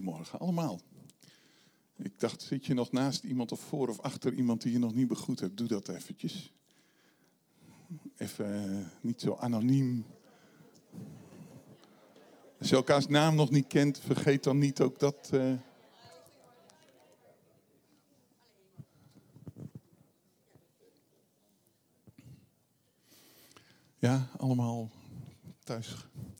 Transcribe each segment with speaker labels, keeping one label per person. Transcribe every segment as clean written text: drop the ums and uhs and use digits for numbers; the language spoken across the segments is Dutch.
Speaker 1: vanmorgen, allemaal. Ik dacht, zit je nog naast iemand of voor of achter iemand die je nog niet begroet hebt? Doe dat eventjes. Even niet zo anoniem. Als je elkaars naam nog niet kent, vergeet dan niet ook dat... Ja, allemaal thuis.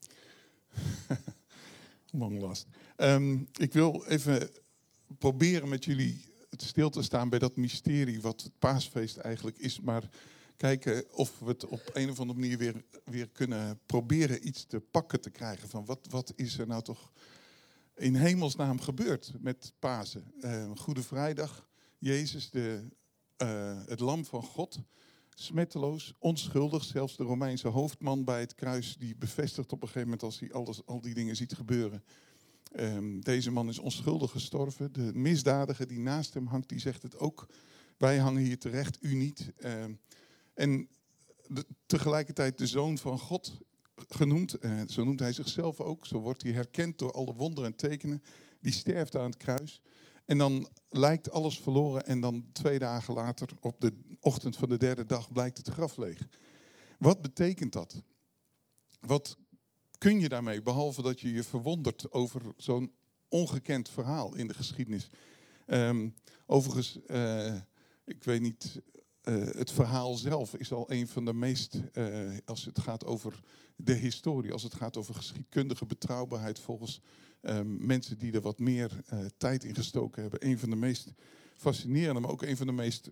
Speaker 1: Long last. Ik wil even proberen met jullie stil te staan bij dat mysterie wat het paasfeest eigenlijk is. Maar kijken of we het op een of andere manier weer kunnen proberen iets te pakken te krijgen. Van wat is er nou toch in hemelsnaam gebeurd met Pasen? Goede Vrijdag, Jezus, het lam van God... Smetteloos, onschuldig. Zelfs de Romeinse hoofdman bij het kruis die bevestigt op een gegeven moment als hij al die dingen ziet gebeuren. Deze man is onschuldig gestorven. De misdadiger die naast hem hangt, die zegt het ook. Wij hangen hier terecht, u niet. Tegelijkertijd de Zoon van God genoemd. Zo noemt hij zichzelf ook. Zo wordt hij herkend door alle wonderen en tekenen. Die sterft aan het kruis. En dan lijkt alles verloren en dan 2 dagen later, op de ochtend van de 3e dag, blijkt het graf leeg. Wat betekent dat? Wat kun je daarmee, behalve dat je je verwondert over zo'n ongekend verhaal in de geschiedenis? Overigens, ik weet niet, het verhaal zelf is al een van de meest, als het gaat over de historie, als het gaat over geschiedkundige betrouwbaarheid volgens mensen die er wat meer tijd in gestoken hebben. Een van de meest fascinerende, maar ook een van de meest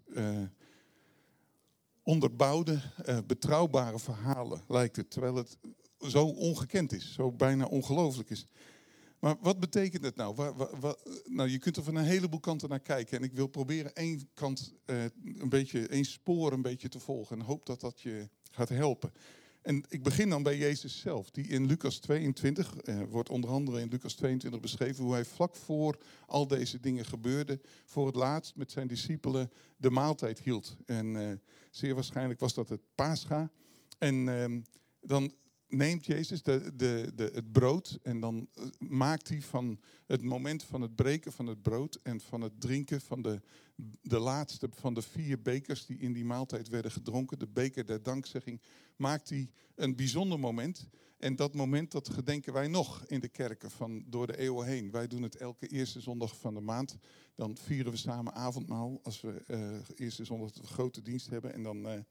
Speaker 1: onderbouwde, betrouwbare verhalen lijkt het. Terwijl het zo ongekend is, zo bijna ongelooflijk is. Maar wat betekent het nou? Nou, je kunt er van een heleboel kanten naar kijken. En ik wil proberen één kant, één spoor een beetje te volgen. En hoop dat dat je gaat helpen. En ik begin dan bij Jezus zelf, die in Lucas 22, wordt onder andere in Lucas 22 beschreven hoe hij vlak voor al deze dingen gebeurden, voor het laatst met zijn discipelen de maaltijd hield. En zeer waarschijnlijk was dat het Pascha. En dan neemt Jezus het brood en dan maakt hij van het moment van het breken van het brood en van het drinken van de laatste van de 4 bekers die in die maaltijd werden gedronken, de beker der dankzegging, maakt hij een bijzonder moment. En dat moment, dat gedenken wij nog in de kerken van door de eeuwen heen. Wij doen het elke eerste zondag van de maand. Dan vieren we samen avondmaal als we eerste zondag de grote dienst hebben. En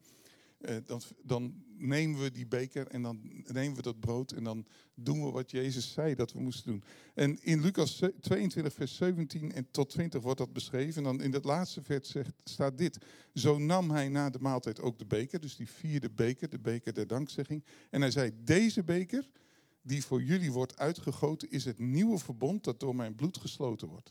Speaker 1: dan nemen we die beker en dan nemen we dat brood en dan doen we wat Jezus zei dat we moesten doen. En in Lucas 22 vers 17 en tot 20 wordt dat beschreven. En dan in dat laatste vers staat dit. Zo nam hij na de maaltijd ook de beker, dus die 4e beker, de beker der dankzegging. En hij zei, deze beker die voor jullie wordt uitgegoten is het nieuwe verbond dat door mijn bloed gesloten wordt.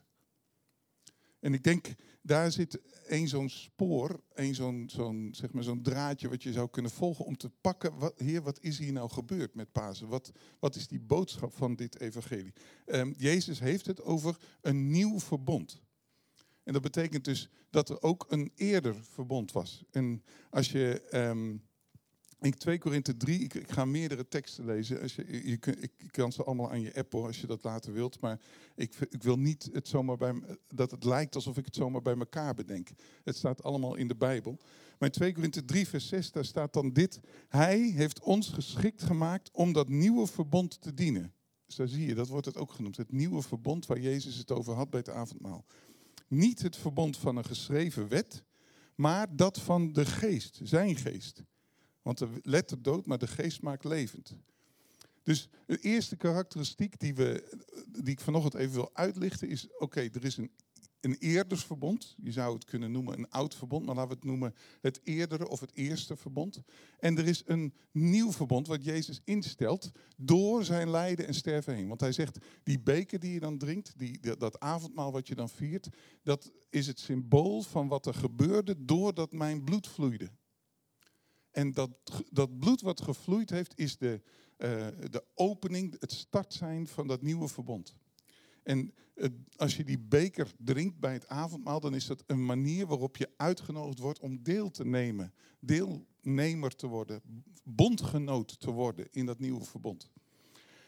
Speaker 1: En ik denk, daar zit zo'n spoor, zo'n draadje wat je zou kunnen volgen om te pakken. Heer, wat is hier nou gebeurd met Pasen? Wat is die boodschap van dit evangelie? Jezus heeft het over een nieuw verbond. En dat betekent dus dat er ook een eerder verbond was. En als je... in 2 Korinthe 3, ik ga meerdere teksten lezen. Ik kan ze allemaal aan je app hoor, als je dat later wilt. Maar ik wil niet dat het lijkt alsof ik het zomaar bij elkaar bedenk. Het staat allemaal in de Bijbel. Maar in 2 Korinthe 3 vers 6, daar staat dan dit. Hij heeft ons geschikt gemaakt om dat nieuwe verbond te dienen. Dus daar zie je, dat wordt het ook genoemd. Het nieuwe verbond waar Jezus het over had bij het avondmaal. Niet het verbond van een geschreven wet, maar dat van de geest, zijn geest. Want de letter doodt, maar de geest maakt levend. Dus de eerste karakteristiek die ik vanochtend even wil uitlichten is... Oké, er is een eerders verbond. Je zou het kunnen noemen een oud verbond, maar laten we het noemen het eerdere of het eerste verbond. En er is een nieuw verbond wat Jezus instelt door zijn lijden en sterven heen. Want hij zegt, die beker die je dan drinkt, dat avondmaal wat je dan viert... dat is het symbool van wat er gebeurde doordat mijn bloed vloeide. En dat bloed wat gevloeid heeft is de opening, het start zijn van dat nieuwe verbond. En als je die beker drinkt bij het avondmaal, dan is dat een manier waarop je uitgenodigd wordt om deel te nemen. Deelnemer te worden, bondgenoot te worden in dat nieuwe verbond.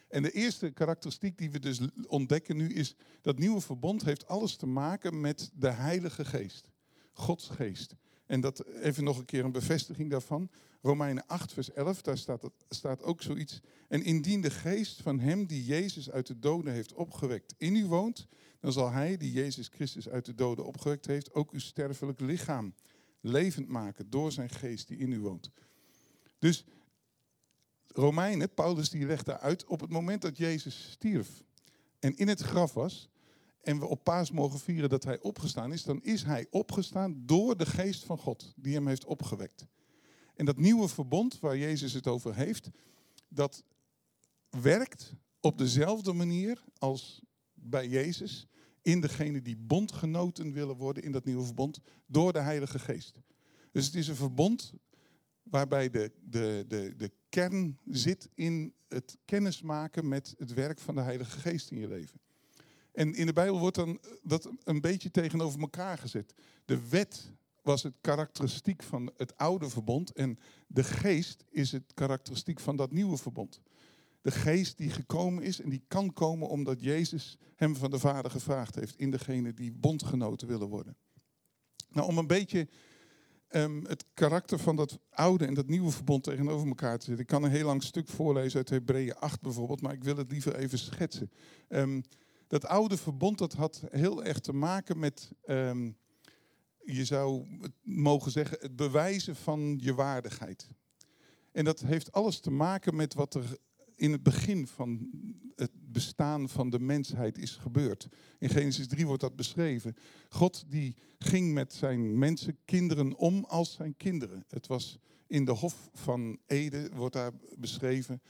Speaker 1: En de eerste karakteristiek die we dus ontdekken nu is, dat nieuwe verbond heeft alles te maken met de Heilige Geest. Gods Geest. En dat even nog een keer een bevestiging daarvan. Romeinen 8 vers 11, daar staat ook zoiets. En indien de geest van hem die Jezus uit de doden heeft opgewekt in u woont, dan zal hij die Jezus Christus uit de doden opgewekt heeft, ook uw sterfelijk lichaam levend maken door zijn geest die in u woont. Dus Romeinen, Paulus die legt daar uit, op het moment dat Jezus stierf en in het graf was, en we op Paas mogen vieren dat hij opgestaan is, dan is hij opgestaan door de geest van God die hem heeft opgewekt. En dat nieuwe verbond waar Jezus het over heeft, dat werkt op dezelfde manier als bij Jezus in degene die bondgenoten willen worden in dat nieuwe verbond door de Heilige Geest. Dus het is een verbond waarbij de kern zit in het kennismaken met het werk van de Heilige Geest in je leven. En in de Bijbel wordt dan dat een beetje tegenover elkaar gezet. De wet was het karakteristiek van het oude verbond en de geest is het karakteristiek van dat nieuwe verbond. De geest die gekomen is en die kan komen omdat Jezus hem van de Vader gevraagd heeft in degene die bondgenoten willen worden. Nou, om een beetje het karakter van dat oude en dat nieuwe verbond tegenover elkaar te zetten. Ik kan een heel lang stuk voorlezen uit Hebreeën 8 bijvoorbeeld, maar ik wil het liever even schetsen. Dat oude verbond dat had heel erg te maken met, je zou het mogen zeggen, het bewijzen van je waardigheid. En dat heeft alles te maken met wat er in het begin van het bestaan van de mensheid is gebeurd. In Genesis 3 wordt dat beschreven. God die ging met zijn mensenkinderen om als zijn kinderen. Het was in de hof van Eden, wordt daar beschreven.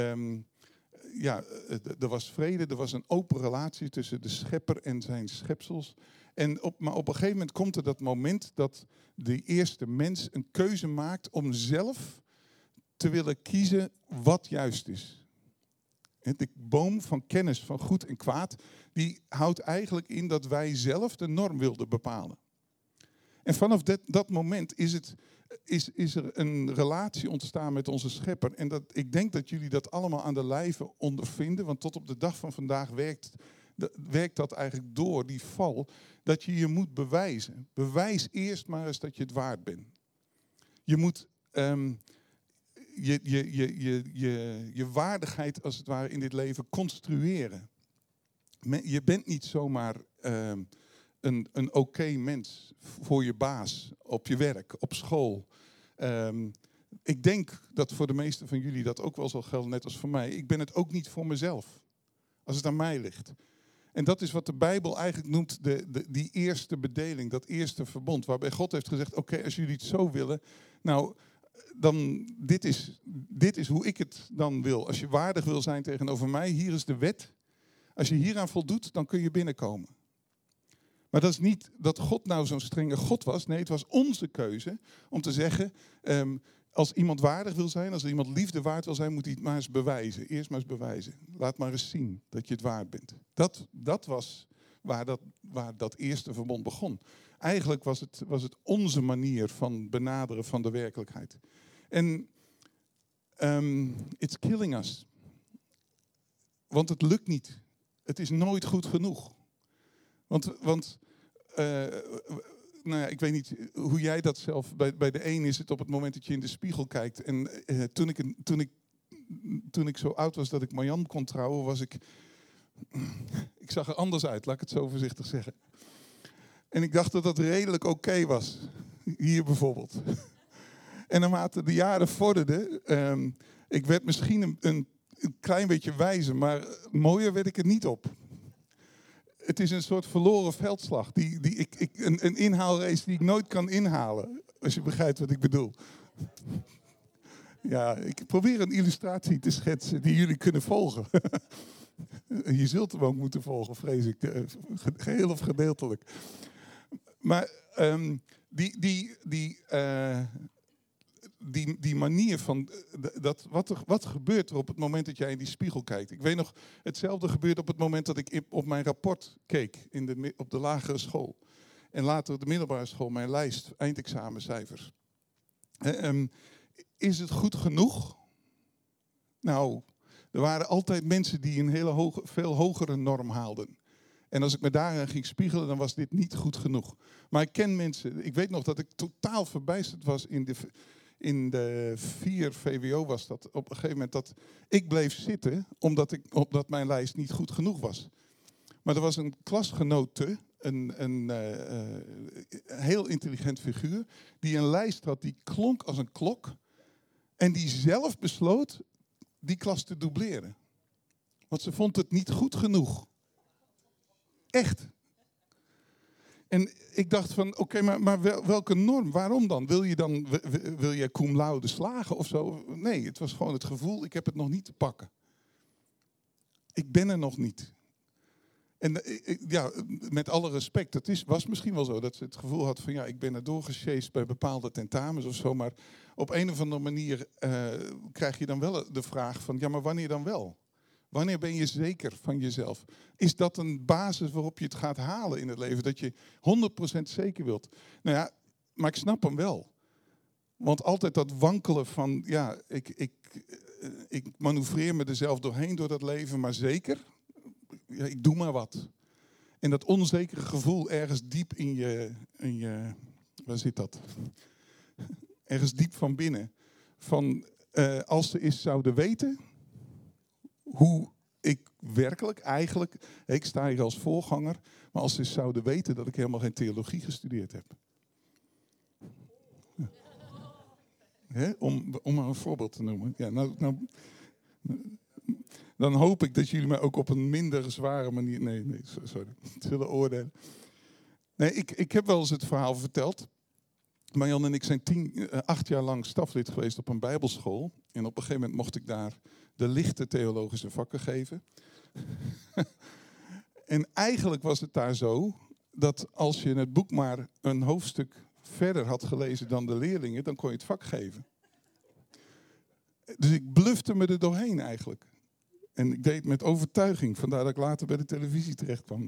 Speaker 1: Er was vrede, er was een open relatie tussen de schepper en zijn schepsels. Maar op een gegeven moment komt er dat moment dat de eerste mens een keuze maakt om zelf te willen kiezen wat juist is. De boom van kennis van goed en kwaad, die houdt eigenlijk in dat wij zelf de norm wilden bepalen. En vanaf dat moment is er een relatie ontstaan met onze schepper. En ik denk dat jullie dat allemaal aan de lijve ondervinden, want tot op de dag van vandaag werkt dat eigenlijk door, die val, dat je je moet bewijzen. Bewijs eerst maar eens dat je het waard bent. Je moet je waardigheid als het ware in dit leven construeren. Je bent niet zomaar een oké mens voor je baas, op je werk, op school. Ik denk dat voor de meesten van jullie dat ook wel zal gelden, net als voor mij. Ik ben het ook niet voor mezelf, als het aan mij ligt. En dat is wat de Bijbel eigenlijk noemt die eerste bedeling, dat eerste verbond. Waarbij God heeft gezegd, oké, als jullie het zo willen, nou, dan dit is hoe ik het dan wil. Als je waardig wil zijn tegenover mij, hier is de wet. Als je hieraan voldoet, dan kun je binnenkomen. Maar dat is niet dat God nou zo'n strenge God was. Nee, het was onze keuze om te zeggen, als iemand waardig wil zijn, als iemand liefde waard wil zijn, moet hij het maar eens bewijzen. Eerst maar eens bewijzen. Laat maar eens zien dat je het waard bent. Dat was waar dat eerste verbond begon. Eigenlijk was het onze manier van benaderen van de werkelijkheid. En it's killing us. Want het lukt niet. Het is nooit goed genoeg. Want ik weet niet hoe jij dat zelf... Bij de een is het op het moment dat je in de spiegel kijkt. En toen ik zo oud was dat ik Marjan kon trouwen, was ik... Ik zag er anders uit, laat ik het zo voorzichtig zeggen. En ik dacht dat dat redelijk oké was. Hier bijvoorbeeld. En naarmate de jaren vorderden, ik werd misschien een klein beetje wijzer, maar mooier werd ik er niet op. Het is een soort verloren veldslag. Een inhaalrace die ik nooit kan inhalen. Als je begrijpt wat ik bedoel. Ja, ik probeer een illustratie te schetsen die jullie kunnen volgen. Je zult hem ook moeten volgen, vrees ik. Geheel of gedeeltelijk. Maar die manier van... Wat gebeurt er op het moment dat jij in die spiegel kijkt? Ik weet nog, hetzelfde gebeurde op het moment dat ik op mijn rapport keek op de lagere school. En later op de middelbare school, mijn lijst, eindexamencijfers. Is het goed genoeg? Nou, Er waren altijd mensen die een veel hogere norm haalden. En als ik me daarin ging spiegelen, dan was dit niet goed genoeg. Maar ik ken mensen. Ik weet nog dat ik totaal verbijsterd was in de 4 VWO was dat. Op een gegeven moment dat ik bleef zitten, omdat mijn lijst niet goed genoeg was. Maar er was een klasgenote, een heel intelligent figuur, die een lijst had die klonk als een klok. En die zelf besloot die klas te dubleren. Want ze vond het niet goed genoeg. Echt. En ik dacht van, oké, maar welke norm? Waarom dan? Wil jij cum laude slagen of zo? Nee, het was gewoon het gevoel, ik heb het nog niet te pakken. Ik ben er nog niet. En ja, met alle respect, was misschien wel zo dat ze het gevoel had van, ja, ik ben er doorgesjeest bij bepaalde tentamens of zo. Maar op een of andere manier krijg je dan wel de vraag van, ja, maar wanneer dan wel? Wanneer ben je zeker van jezelf? Is dat een basis waarop je het gaat halen in het leven? Dat je 100% zeker wilt? Nou ja, maar ik snap hem wel. Want altijd dat wankelen van, ja, ik manoeuvreer me er zelf doorheen door dat leven, maar zeker, ja, ik doe maar wat. En dat onzekere gevoel ergens diep in je waar zit dat? Ergens diep van binnen. Van, als ze eens zouden weten hoe ik werkelijk, eigenlijk, ik sta hier als voorganger, maar als ze zouden weten dat ik helemaal geen theologie gestudeerd heb. Om maar een voorbeeld te noemen. Ja, dan hoop ik dat jullie mij ook op een minder zware manier, nee, sorry, zullen oordelen. Nee, ik heb wel eens het verhaal verteld. Marjan en ik zijn 8 jaar lang staflid geweest op een bijbelschool. En op een gegeven moment mocht ik daar de lichte theologische vakken geven. En eigenlijk was het daar zo dat als je het boek maar een hoofdstuk verder had gelezen dan de leerlingen, dan kon je het vak geven. Dus ik blufte me er doorheen eigenlijk. En ik deed het met overtuiging, vandaar dat ik later bij de televisie terecht kwam.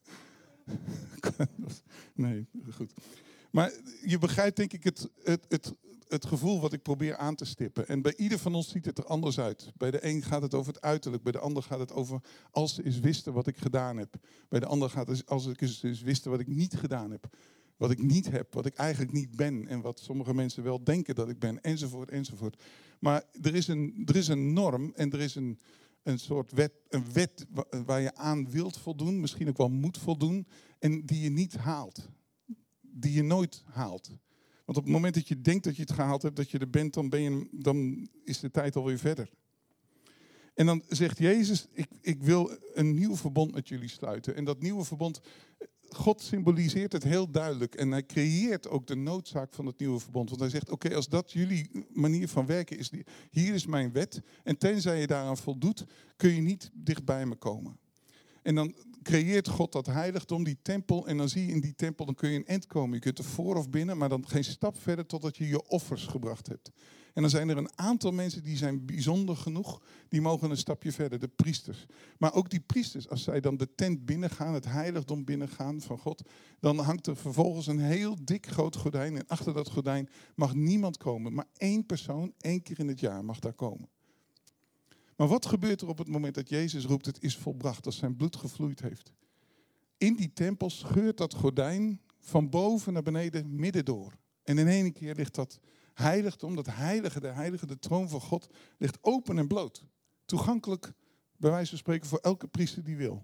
Speaker 1: Nee, goed. Maar je begrijpt denk ik het gevoel wat ik probeer aan te stippen. En bij ieder van ons ziet het er anders uit. Bij de een gaat het over het uiterlijk. Bij de ander gaat het over als ze eens wisten wat ik gedaan heb. Bij de ander gaat het als ik eens wisten wat ik niet gedaan heb. Wat ik niet heb, wat ik eigenlijk niet ben. En wat sommige mensen wel denken dat ik ben. Enzovoort, enzovoort. Maar er is een norm en er is een soort wet waar je aan wilt voldoen. Misschien ook wel moet voldoen. En die je niet haalt. Die je nooit haalt. Want op het moment dat je denkt dat je het gehaald hebt, dat je er bent, dan is de tijd alweer verder. En dan zegt Jezus, ik wil een nieuw verbond met jullie sluiten. En dat nieuwe verbond, God symboliseert het heel duidelijk. En hij creëert ook de noodzaak van het nieuwe verbond. Want hij zegt, oké, als dat jullie manier van werken is, hier is mijn wet. En tenzij je daaraan voldoet, kun je niet dicht bij me komen. En dan creëert God dat heiligdom, die tempel. En dan zie je in die tempel, dan kun je een eind komen. Je kunt er voor of binnen, maar dan geen stap verder totdat je je offers gebracht hebt. En dan zijn er een aantal mensen die zijn bijzonder genoeg. Die mogen een stapje verder, de priesters. Maar ook die priesters, als zij dan de tent binnengaan, het heiligdom binnengaan van God. Dan hangt er vervolgens een heel dik groot gordijn. En achter dat gordijn mag niemand komen. Maar 1 persoon, 1 keer in het jaar mag daar komen. Maar wat gebeurt er op het moment dat Jezus roept, het is volbracht, als zijn bloed gevloeid heeft? In die tempel scheurt dat gordijn van boven naar beneden midden door. En in één keer ligt dat heiligdom, dat heilige, de troon van God, ligt open en bloot. Toegankelijk, bij wijze van spreken, voor elke priester die wil.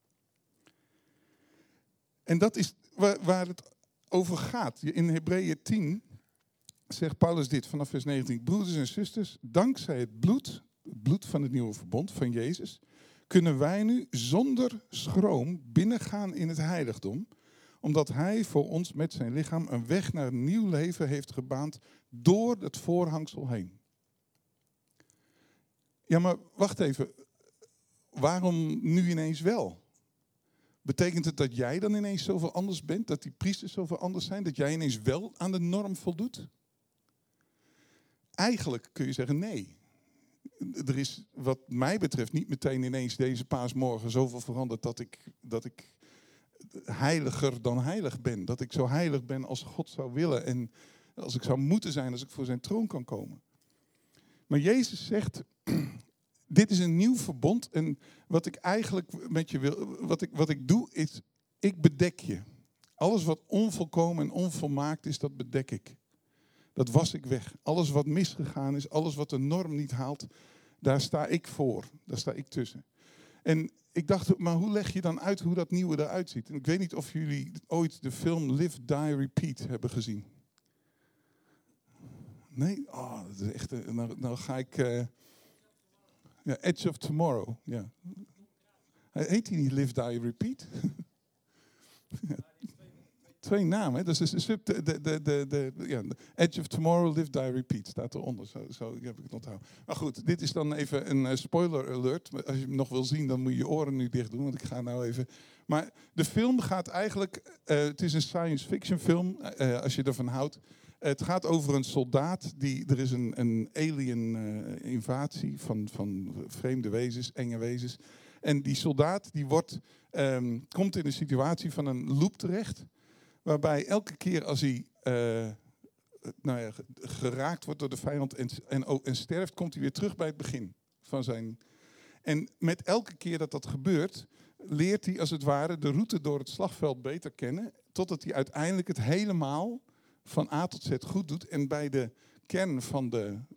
Speaker 1: En dat is waar het over gaat. In Hebreeën 10 zegt Paulus dit vanaf vers 19. Broeders en zusters, dankzij het bloed van het nieuwe verbond van Jezus, kunnen wij nu zonder schroom binnengaan in het heiligdom, omdat hij voor ons met zijn lichaam een weg naar een nieuw leven heeft gebaand door het voorhangsel heen. Ja, maar wacht even. Waarom nu ineens wel? Betekent het dat jij dan ineens zoveel anders bent? Dat die priesters zoveel anders zijn? Dat jij ineens wel aan de norm voldoet? Eigenlijk kun je zeggen nee. Er is wat mij betreft niet meteen ineens deze paasmorgen zoveel veranderd dat ik heiliger dan heilig ben. Dat ik zo heilig ben als God zou willen en als ik zou moeten zijn als ik voor zijn troon kan komen. Maar Jezus zegt, dit is een nieuw verbond. En wat ik eigenlijk met je wil, wat ik doe, is, ik bedek je. Alles wat onvolkomen en onvolmaakt is, dat bedek ik. Dat was ik weg. Alles wat misgegaan is, alles wat de norm niet haalt, daar sta ik voor. Daar sta ik tussen. En ik dacht, maar hoe leg je dan uit hoe dat nieuwe eruit ziet? En ik weet niet of jullie ooit de film Live, Die, Repeat hebben gezien. Nee? Oh, dat is echt... Nou ga ik... ja, Edge of Tomorrow. Ja. Heet hij niet Live, Die, Repeat? Ja. Twee namen, hè? Dus ja, Edge of Tomorrow, Live, Die, Repeat staat eronder. Zo heb ik het onthouden. Maar goed, dit is dan even een spoiler alert. Als je hem nog wil zien, dan moet je je oren nu dicht doen, want ik ga nou even... Maar de film gaat eigenlijk... het is een science fiction film, als je ervan houdt. Het gaat over een soldaat. Er is een alien invasie van vreemde wezens, enge wezens. En die soldaat die komt in een situatie van een loop terecht. Waarbij elke keer als hij geraakt wordt door de vijand en sterft, komt hij weer terug bij het begin van zijn... En met elke keer dat gebeurt, leert hij als het ware de route door het slagveld beter kennen. Totdat hij uiteindelijk het helemaal van A tot Z goed doet. En bij de kern van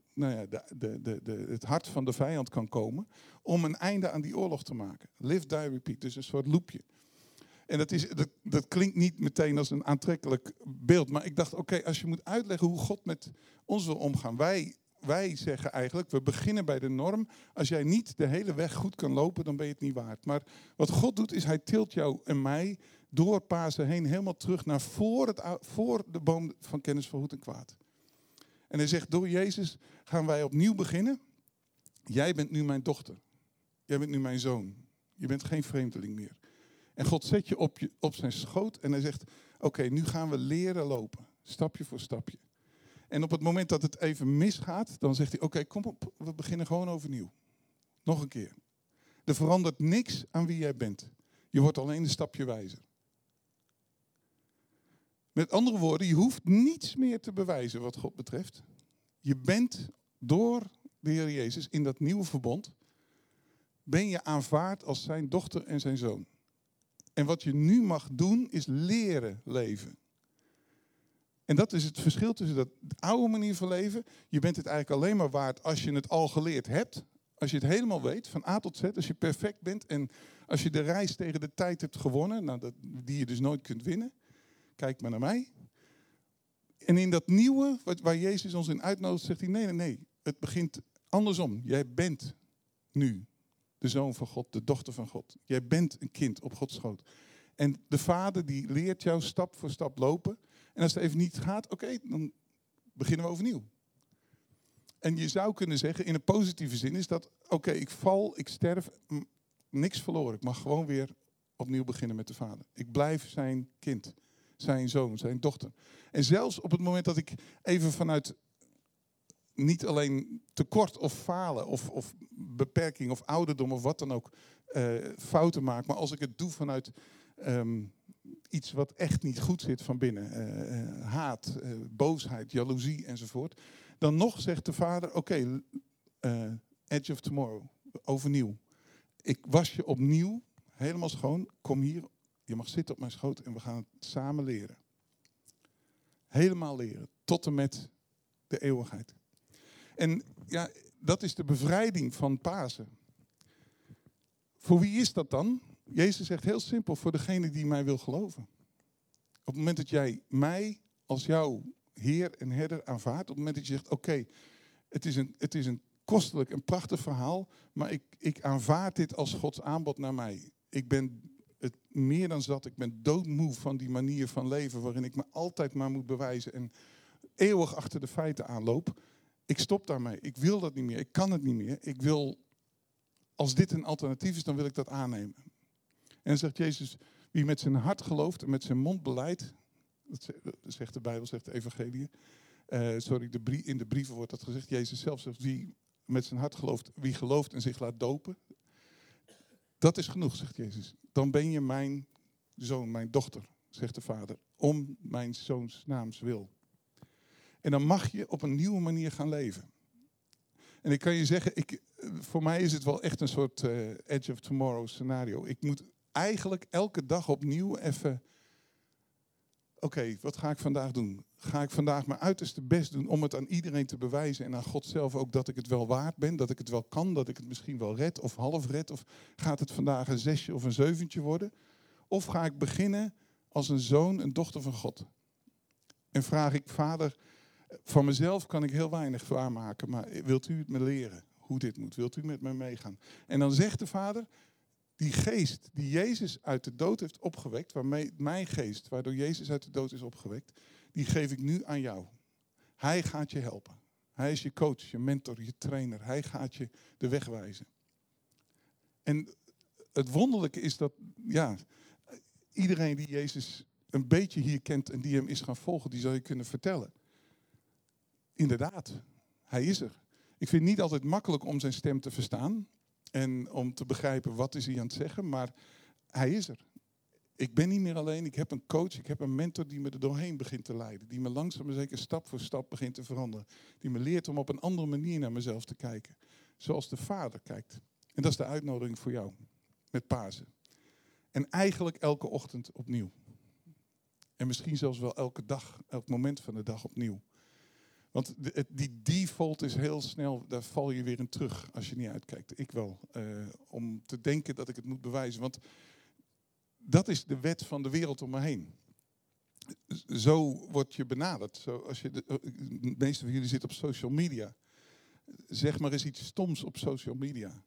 Speaker 1: het hart van de vijand kan komen. Om een einde aan die oorlog te maken. Live, die, repeat. Dus een soort loopje. En dat klinkt niet meteen als een aantrekkelijk beeld. Maar ik dacht, oké, als je moet uitleggen hoe God met ons wil omgaan. Wij zeggen eigenlijk, we beginnen bij de norm. Als jij niet de hele weg goed kan lopen, dan ben je het niet waard. Maar wat God doet, is hij tilt jou en mij door Pasen heen helemaal terug naar voor de boom van kennis van goed en kwaad. En hij zegt, door Jezus gaan wij opnieuw beginnen. Jij bent nu mijn dochter. Jij bent nu mijn zoon. Je bent geen vreemdeling meer. En God zet je op zijn schoot en hij zegt, oké, nu gaan we leren lopen. Stapje voor stapje. En op het moment dat het even misgaat, dan zegt hij, oké, kom op, we beginnen gewoon overnieuw. Nog een keer. Er verandert niks aan wie jij bent. Je wordt alleen een stapje wijzer. Met andere woorden, je hoeft niets meer te bewijzen wat God betreft. Je bent door de Heer Jezus in dat nieuwe verbond, ben je aanvaard als zijn dochter en zijn zoon. En wat je nu mag doen, is leren leven. En dat is het verschil tussen de oude manier van leven. Je bent het eigenlijk alleen maar waard als je het al geleerd hebt. Als je het helemaal weet, van A tot Z, als je perfect bent. En als je de reis tegen de tijd hebt gewonnen, die je dus nooit kunt winnen. Kijk maar naar mij. En in dat nieuwe, waar Jezus ons in uitnodigt, zegt hij, nee. Het begint andersom. Jij bent nu de zoon van God, de dochter van God. Jij bent een kind op Gods schoot. En de Vader die leert jou stap voor stap lopen. En als het even niet gaat, oké, dan beginnen we overnieuw. En je zou kunnen zeggen, in een positieve zin is dat, oké, ik val, ik sterf, niks verloren. Ik mag gewoon weer opnieuw beginnen met de Vader. Ik blijf zijn kind, zijn zoon, zijn dochter. En zelfs op het moment dat ik even vanuit niet alleen tekort of falen of beperking of ouderdom of wat dan ook fouten maak, maar als ik het doe vanuit iets wat echt niet goed zit van binnen, haat, boosheid, jaloezie enzovoort, dan nog zegt de Vader, oké, Edge of Tomorrow, overnieuw. Ik was je opnieuw, helemaal schoon, kom hier, je mag zitten op mijn schoot en we gaan het samen leren. Helemaal leren, tot en met de eeuwigheid. En ja, dat is de bevrijding van Pasen. Voor wie is dat dan? Jezus zegt heel simpel, voor degene die mij wil geloven. Op het moment dat jij mij als jouw Heer en Herder aanvaardt, op het moment dat je zegt, oké, het is een kostelijk en prachtig verhaal, maar ik aanvaard dit als Gods aanbod naar mij. Ik ben het meer dan zat, ik ben doodmoe van die manier van leven waarin ik me altijd maar moet bewijzen en eeuwig achter de feiten aanloop. Ik stop daarmee. Ik wil dat niet meer. Ik kan het niet meer. Ik wil, als dit een alternatief is, dan wil ik dat aannemen. En dan zegt Jezus, wie met zijn hart gelooft en met zijn mond beleidt, dat zegt de Bijbel, zegt de evangelie. In de brieven wordt dat gezegd. Jezus zelf zegt, wie met zijn hart gelooft, wie gelooft en zich laat dopen. Dat is genoeg, zegt Jezus. Dan ben je mijn zoon, mijn dochter, zegt de Vader, om mijn zoons naams wil. En dan mag je op een nieuwe manier gaan leven. En ik kan je zeggen, voor mij is het wel echt een soort Edge of Tomorrow scenario. Ik moet eigenlijk elke dag opnieuw even... Oké, wat ga ik vandaag doen? Ga ik vandaag mijn uiterste best doen om het aan iedereen te bewijzen en aan God zelf ook dat ik het wel waard ben, dat ik het wel kan, dat ik het misschien wel red of half red? Of gaat het vandaag een 6 of een 7 worden? Of ga ik beginnen als een zoon, een dochter van God? En vraag ik, Vader, van mezelf kan ik heel weinig waarmaken, maar wilt u het me leren hoe dit moet? Wilt u met me meegaan? En dan zegt de Vader, die geest die Jezus uit de dood heeft opgewekt, waarmee mijn geest, waardoor Jezus uit de dood is opgewekt, die geef ik nu aan jou. Hij gaat je helpen. Hij is je coach, je mentor, je trainer. Hij gaat je de weg wijzen. En het wonderlijke is dat, ja, iedereen die Jezus een beetje hier kent en die hem is gaan volgen, die zal je kunnen vertellen. Inderdaad, hij is er. Ik vind het niet altijd makkelijk om zijn stem te verstaan en om te begrijpen wat is hij aan het zeggen, maar hij is er. Ik ben niet meer alleen, ik heb een coach, ik heb een mentor die me er doorheen begint te leiden. Die me langzaam maar zeker stap voor stap begint te veranderen. Die me leert om op een andere manier naar mezelf te kijken. Zoals de Vader kijkt. En dat is de uitnodiging voor jou. Met Pasen. En eigenlijk elke ochtend opnieuw. En misschien zelfs wel elke dag, elk moment van de dag opnieuw. Want die default is heel snel, daar val je weer in terug als je niet uitkijkt. Ik wel. Om te denken dat ik het moet bewijzen. Want dat is de wet van de wereld om me heen. Zo word je benaderd. Zo als je de meeste van jullie zitten op social media. Zeg maar eens iets stoms op social media.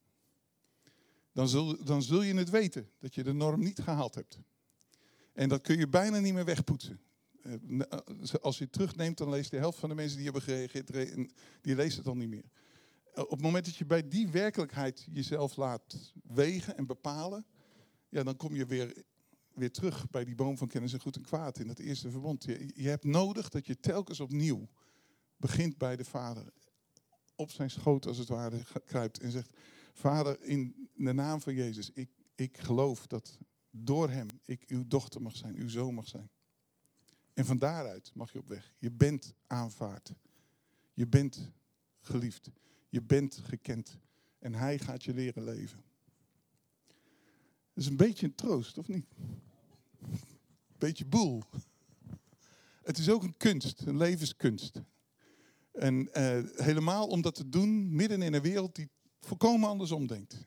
Speaker 1: Dan zul je het weten dat je de norm niet gehaald hebt. En dat kun je bijna niet meer wegpoetsen. Als je het terugneemt, dan leest de helft van de mensen die hebben gereageerd, die leest het al niet meer. Op het moment dat je bij die werkelijkheid jezelf laat wegen en bepalen, ja, dan kom je weer terug bij die boom van kennis en goed en kwaad in dat eerste verbond. Je hebt nodig dat je telkens opnieuw begint bij de Vader. Op zijn schoot als het ware kruipt en zegt, Vader, in de naam van Jezus, ik geloof dat door hem ik uw dochter mag zijn, uw zoon mag zijn. En van daaruit mag je op weg. Je bent aanvaard. Je bent geliefd. Je bent gekend. En hij gaat je leren leven. Dat is een beetje een troost, of niet? Een beetje boel. Het is ook een kunst, een levenskunst. En helemaal om dat te doen midden in een wereld die volkomen andersom denkt.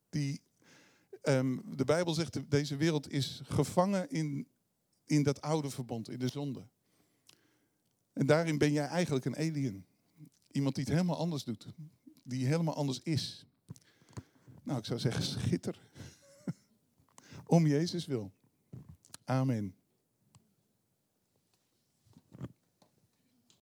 Speaker 1: De Bijbel zegt, deze wereld is gevangen in dat oude verbond, in de zonde. En daarin ben jij eigenlijk een alien. Iemand die het helemaal anders doet. Die helemaal anders is. Nou, ik zou zeggen, schitter. Om Jezus wil. Amen.